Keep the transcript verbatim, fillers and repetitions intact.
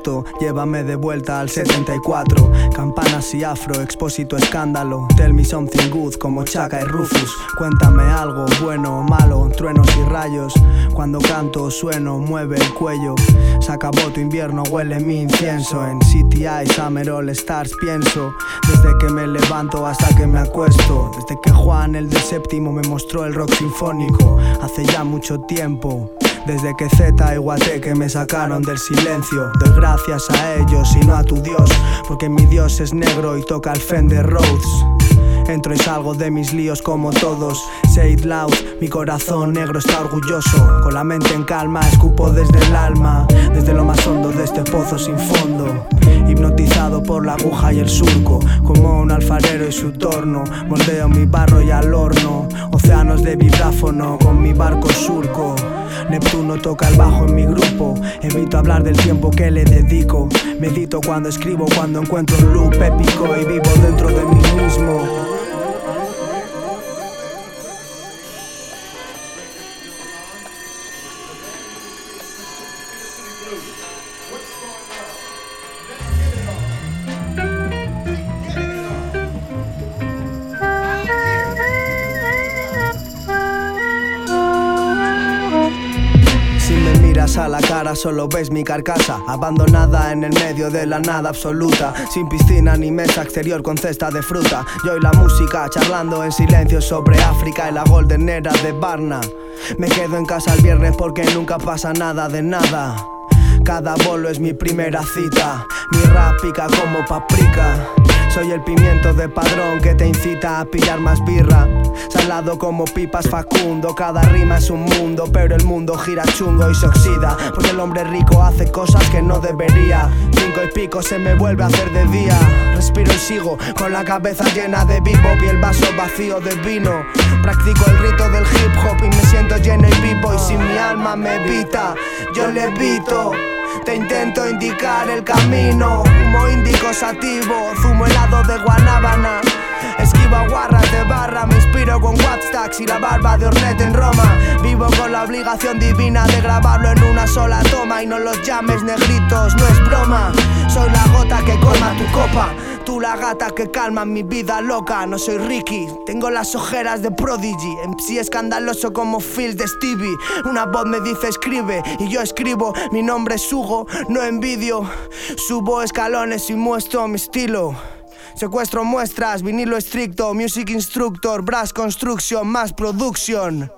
esto, llévame de vuelta al setenta y cuatro. Campanas y afro, expósito escándalo. Tell me something good como Chaka y Rufus. Cuéntame algo bueno o malo, truenos y rayos. Cuando canto sueno, mueve el cuello. Se acabó tu invierno, huele mi incienso. En C T I, Summer All Stars pienso. Desde que me levanto hasta que me acuesto. Desde que Juan el de séptimo me mostró el rock sinfónico. Hace ya mucho tiempo. Desde que Zeta y Guateque me sacaron del silencio. Doy gracias a ellos y no a tu Dios, porque mi Dios es negro y toca el Fender Rhodes. Entro y salgo de mis líos como todos. Say it loud, mi corazón negro está orgulloso. Con la mente en calma, escupo desde el alma, desde lo más hondo de este pozo sin fondo. Hipnotizado por la aguja y el surco, como un alfarero y su torno. Moldeo mi barro y al horno, océanos de vibráfono con mi barco surco. Neptuno toca el bajo en mi grupo. Evito hablar del tiempo que le dedico. Medito cuando escribo, cuando encuentro un loop épico y vivo dentro de mí mismo. A la cara solo ves mi carcasa, abandonada en el medio de la nada absoluta, sin piscina ni mesa exterior con cesta de fruta. Yo y la música charlando en silencio sobre África y la golden era de Barna. Me quedo en casa el viernes porque nunca pasa nada de nada. Cada bolo es mi primera cita, mi rap pica como paprika. Soy el pimiento de Padrón que te incita a pillar más birra. Salado como pipas Facundo, cada rima es un mundo, pero el mundo gira chungo y se oxida, porque el hombre rico hace cosas que no debería. Cinco y pico se me vuelve a hacer de día. Respiro y sigo con la cabeza llena de bebop y el vaso vacío de vino. Practico el rito del hip hop y me siento lleno y vivo. Y si mi alma me evita, yo le evito. Te intento indicar el camino. Humo índico sativo, zumo helado de guanábana. Esquivo guarras de barra, me inspiro con Wattstacks y la barba de Ornette en Roma. Vivo con la obligación divina de grabarlo en una sola toma. Y no los llames negritos, no es broma. Soy la gota que colma tu copa, tú la gata que calma mi vida loca. No soy Ricky, tengo las ojeras de Prodigy, M C escandaloso como Phil de Stevie. Una voz me dice escribe y yo escribo. Mi nombre es Hugo, no envidio. Subo escalones y muestro mi estilo. Secuestro muestras, vinilo estricto, music instructor, brass construction, más production.